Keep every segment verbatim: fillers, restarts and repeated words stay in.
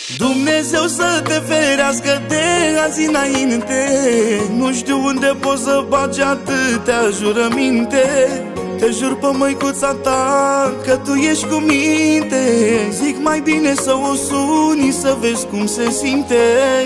Dumnezeu să te ferească de azi înainte. Nu știu unde poți să bagi atâtea jurăminte. Te jur pe măicuța ta că tu ești cu minte. Zic mai bine să o suni să vezi cum se simte.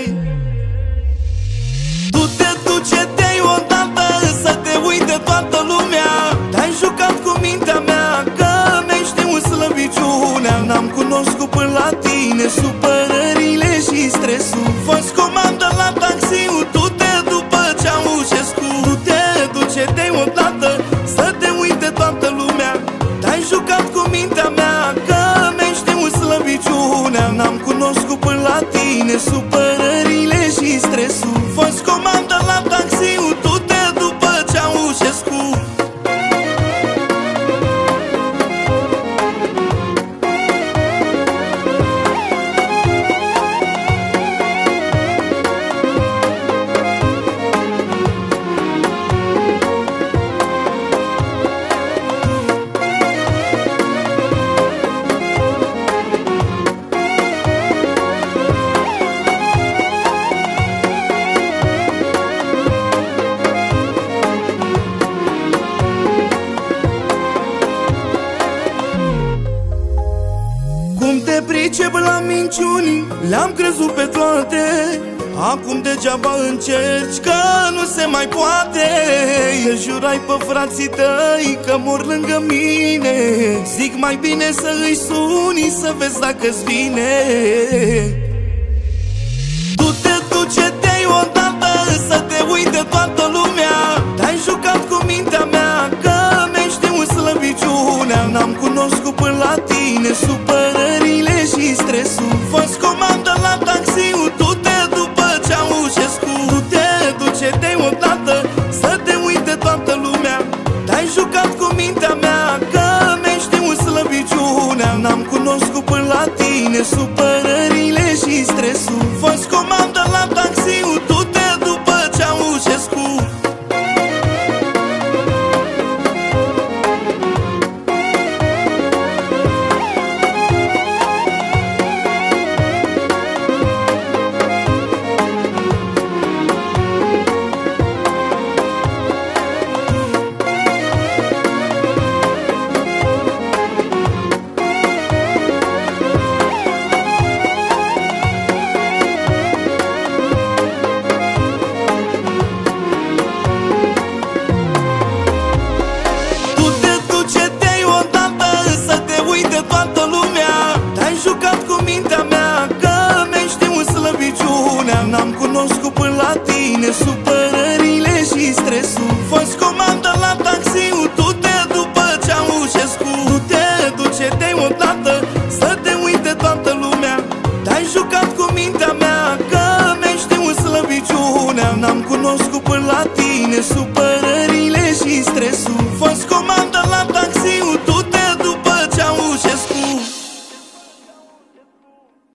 Du-te, duce-te-i odată să te uite toată lumea. Te-ai jucat cu mintea mea că mi-ai știut slăbiciunea. N-am cunoscut până la tine supărările și stresul. Fă-ți comandă la taxiul, du-te după Ceaușescu. Du-te, duce-te-i odată să te uite toată lumea. Te-ai jucat cu mintea mea că mi-ai știut slăbiciunea. N-am cunoscut până la tine supărările și stresul. Fă-ți comandă la taxiul, du-te după Ceaușescu. Cum te pricep la minciuni, le-am crezut pe toate. Acum degeaba încerci că nu se mai poate. Îi jurai pe frații tăi că mor lângă mine. Zic mai bine să îi suni să vezi dacă-ți vine. Du-te, duce-te-i odată să te uite toată lumea. Te-ai jucat cu mintea mea că mi-ai știut slăbiciunea. N-am cunoscut până la tine supărările și stresul. Fă-ți comandă la taxiul, du-te după Ceaușescu. Du-te, duce-te-i odată să te uite toată lumea. Te-ai jucat cu mintea mea că mi-ai știut slăbiciunea. N-am cunoscut până la tine supărările și stresul.